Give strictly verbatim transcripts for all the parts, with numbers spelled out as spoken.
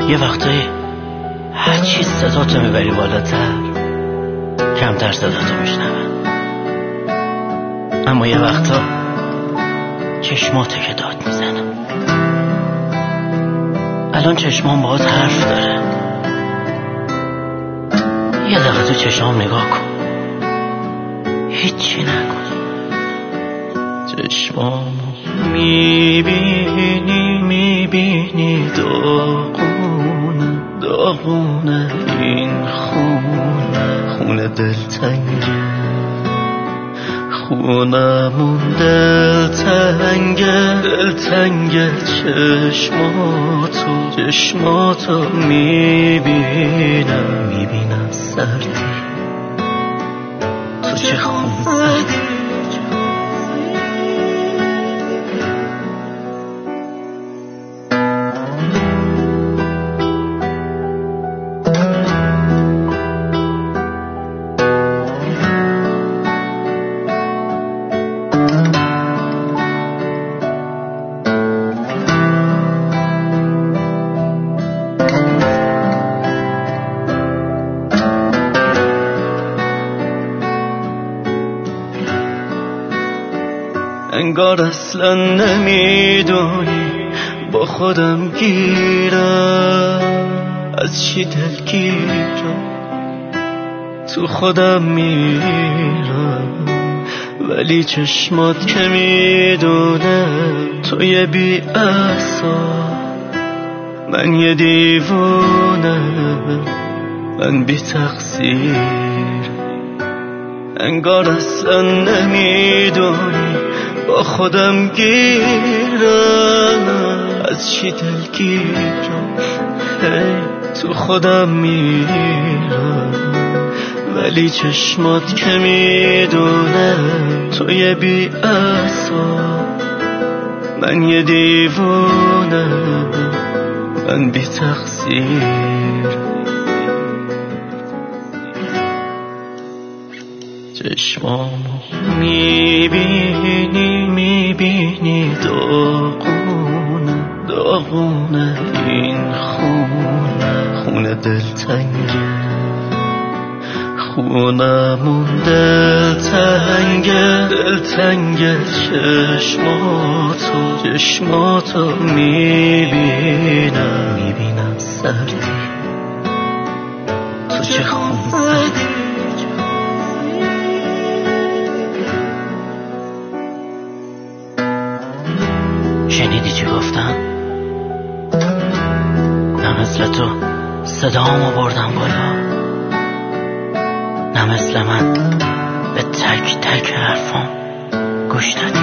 یه وقتایی هر چی صداتو میبری بالاتر کمتر صداتو میشنون، اما یه وقتا چشماته که داد میزنم. الان چشمام باهات حرف داره، یه دقیقه تو چشمام نگاه کن، هیچی نکن. چشمام میبینی میبینی داغونه داغونه این خونه، خونه دلتنگه، خونمون دلتنگه دلتنگه. چشماتو چشماتو میبینم میبینم سردی تو چه خون زدی. انگار اصلا نمیدونی با خودم گیرم، از چی دلگیرم تو خودم میرم، ولی چشمات که میدونه تو یه بی احساس، من یه دیوونه، من بی تقصیر. انگار اصلا نمیدونی با خودم گیرم، از چی دلگیرم هی تو خودم میرم، ولی چشمات که میدونه تو یه بی احساس، من یه دیوونه، من بی تقصیر. چشمامو میبینی میبینی داغونه داغونه این خونه، خونه دلتنگه، خونمون دلتنگه دلتنگه. چشماتو چشماتو میبینم میبینم سردی تو چه خون زدی. شنیدی چی گفتم؟ نه مثل تو صدامو بردم بالا، نه مثل من به تک تک حرفام گوش دادی.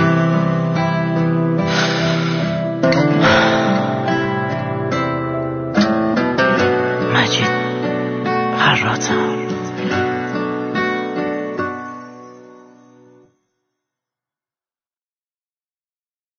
مجید فراتم.